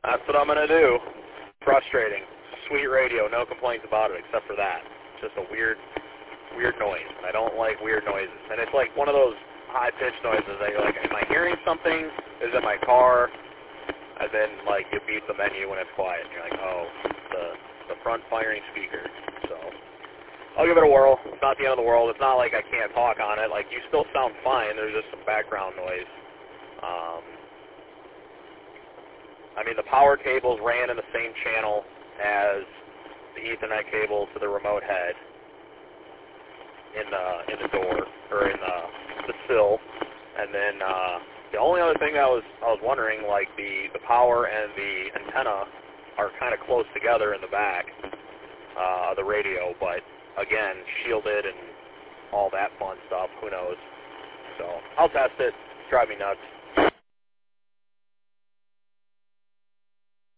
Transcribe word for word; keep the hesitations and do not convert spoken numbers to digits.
That's what I'm going to do. Frustrating. Sweet radio, no complaints about it except for that. It's just a weird, weird noise. I don't like weird noises. And it's like one of those high-pitched noises that you're like, am I hearing something? Is it my car? And then, like, you beat the menu when it's quiet. And you're like, oh, the, the front-firing speaker. So I'll give it a whirl. It's not the end of the world. It's not like I can't talk on it. Like, you still sound fine. There's just some background noise. Um, I mean, the power cables ran in the same channel as the Ethernet cable to the remote head in the in the door or in the the sill, and then uh, the only other thing I was I was wondering, like the the power and the antenna are kind of close together in the back uh, of the radio, but again, shielded and all that fun stuff. Who knows? So I'll test it. Drive me nuts.